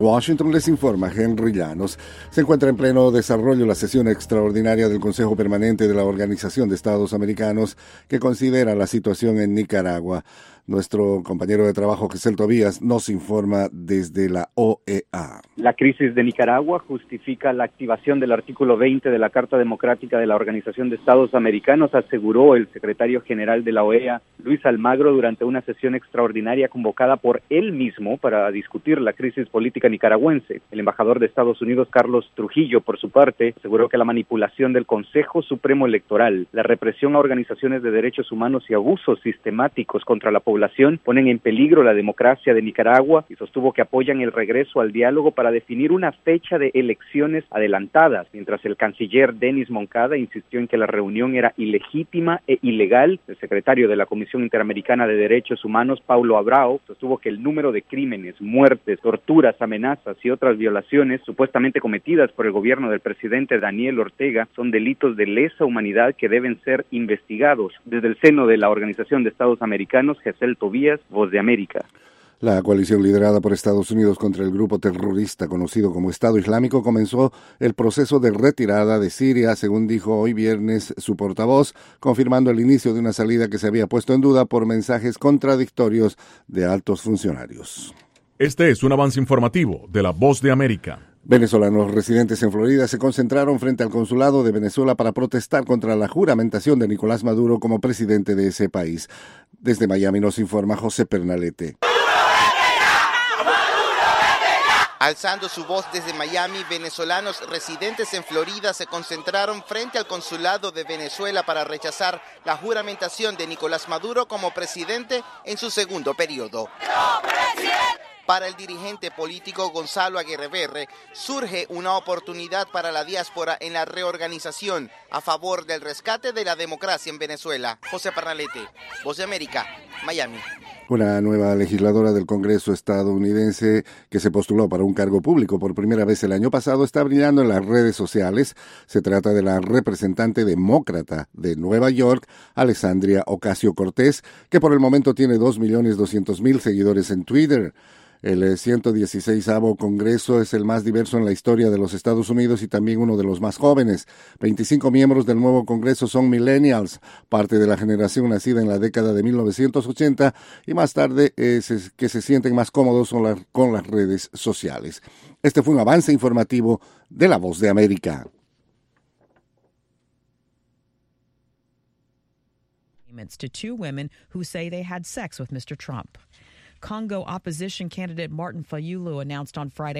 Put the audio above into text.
Washington les informa Henry Llanos. Se encuentra en pleno desarrollo la sesión extraordinaria del Consejo Permanente de la Organización de Estados Americanos que considera la situación en Nicaragua. Nuestro compañero de trabajo, Jesús Tobías, nos informa desde la OEA. La crisis de Nicaragua justifica la activación del artículo 20 de la Carta Democrática de la Organización de Estados Americanos, aseguró el secretario general de la OEA, Luis Almagro, durante una sesión extraordinaria convocada por él mismo para discutir la crisis política nicaragüense. El embajador de Estados Unidos, Carlos Trujillo, por su parte, aseguró que la manipulación del Consejo Supremo Electoral, la represión a organizaciones de derechos humanos y abusos sistemáticos contra la población ponen en peligro la democracia de Nicaragua y sostuvo que apoyan el regreso al diálogo para definir una fecha de elecciones adelantadas, mientras el canciller Denis Moncada insistió en que la reunión era ilegítima e ilegal. El secretario de la Comisión Interamericana de Derechos Humanos, Paulo Abrao, sostuvo que el número de crímenes, muertes, torturas, amenazas y otras violaciones supuestamente cometidas por el gobierno del presidente Daniel Ortega son delitos de lesa humanidad que deben ser investigados. Desde el seno de la Organización de Estados Americanos, Jesús Tobías, Voz de América. La coalición liderada por Estados Unidos contra el grupo terrorista conocido como Estado Islámico comenzó el proceso de retirada de Siria, según dijo hoy viernes su portavoz, confirmando el inicio de una salida que se había puesto en duda por mensajes contradictorios de altos funcionarios. Este es un avance informativo de la Voz de América. Venezolanos residentes en Florida se concentraron frente al consulado de Venezuela para protestar contra la juramentación de Nicolás Maduro como presidente de ese país. Desde Miami nos informa José Pernalete. Alzando su voz desde Miami, venezolanos residentes en Florida se concentraron frente al consulado de Venezuela para rechazar la juramentación de Nicolás Maduro como presidente en su segundo periodo. ¡No, presidente! Para el dirigente político Gonzalo Aguirre surge una oportunidad para la diáspora en la reorganización a favor del rescate de la democracia en Venezuela. José Pernalete, Voz de América, Miami. Una nueva legisladora del Congreso estadounidense que se postuló para un cargo público por primera vez el año pasado está brillando en las redes sociales. Se trata de la representante demócrata de Nueva York, Alexandria Ocasio-Cortez, que por el momento tiene 2.200.000 seguidores en Twitter. El 116º Congreso es el más diverso en la historia de los Estados Unidos y también uno de los más jóvenes. 25 miembros del nuevo Congreso son millennials, parte de la generación nacida en la década de 1980 y más tarde que se sienten más cómodos con las redes sociales. Este fue un avance informativo de La Voz de América. To two women who say they had sex with Mr. Trump. Congo opposition candidate Martin Fayulu announced on Friday